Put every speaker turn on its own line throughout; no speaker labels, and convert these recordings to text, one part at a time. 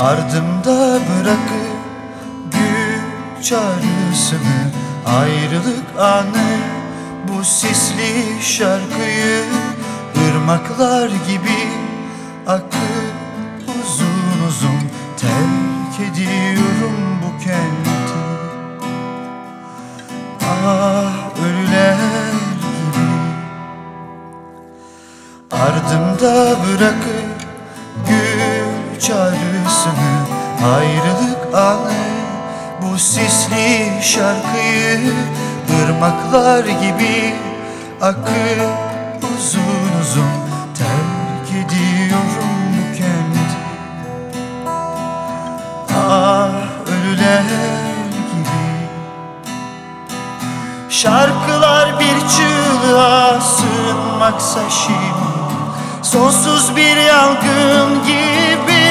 Ardımda bırakıp güç çağrısını, ayrılık anı, bu sisli şarkıyı ırmaklar gibi akıp uzun uzun terk ediyorum bu kenti. Ah ölüler gibi ardımda bırakıp gül çağrısını, ayrılık anı, bu sisli şarkıyı ırmaklar gibi akıp uzun uzun terk ediyorum bu kenti. Ah ölüler gibi şarkılar bir çığlığa sığınmaksa şimdi, sonsuz bir yangın gibi.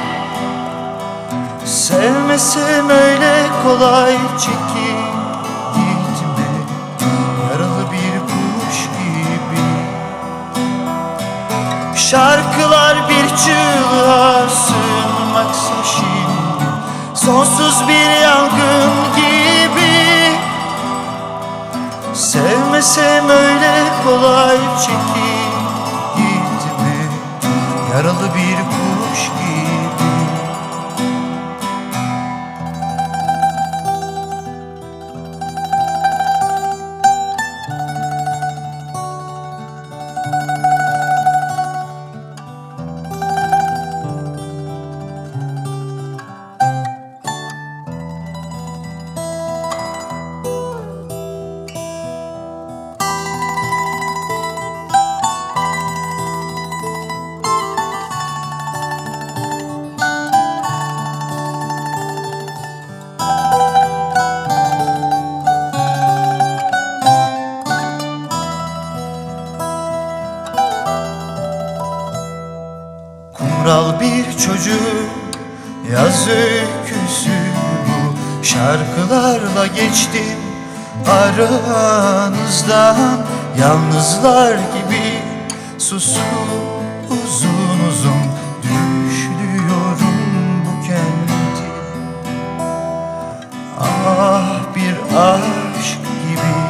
Sevmesem öyle kolay çekip gitme, yaralı bir kuş gibi. Şarkılar bir çığlığa sığınmaksa şimdi, sonsuz bir yangın gibi. Sevmesem öyle kolay çekip gitme, yaralı bir kuş gibi. Kumral bir çocuk yaz öyküsü bu, şarkılarla geçtim aranızdan. Yalnızlar gibi susup uzun uzun düşlüyorum bu kenti. Ah bir aşk gibi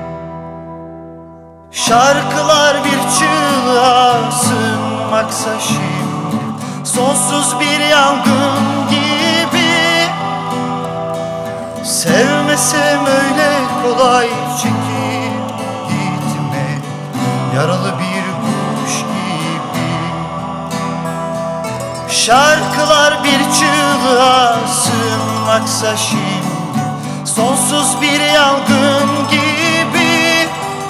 şarkılar bir çığlığa sığınmaksa şimdi, sonsuz bir yangın gibi. Sevmesem öyle kolay çekip gitme, yaralı bir kuş gibi. Şarkılar bir çığlığa sığınmaksa şimdi, sonsuz bir yangın gibi.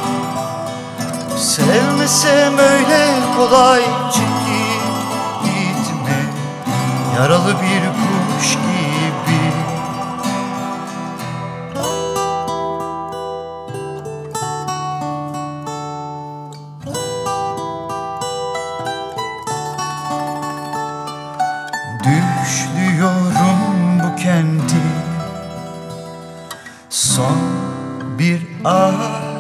Sevmesem öyle kolay çekip gitme, yaralı bir kuş gibi. Düşlüyorum bu kenti, son bir ah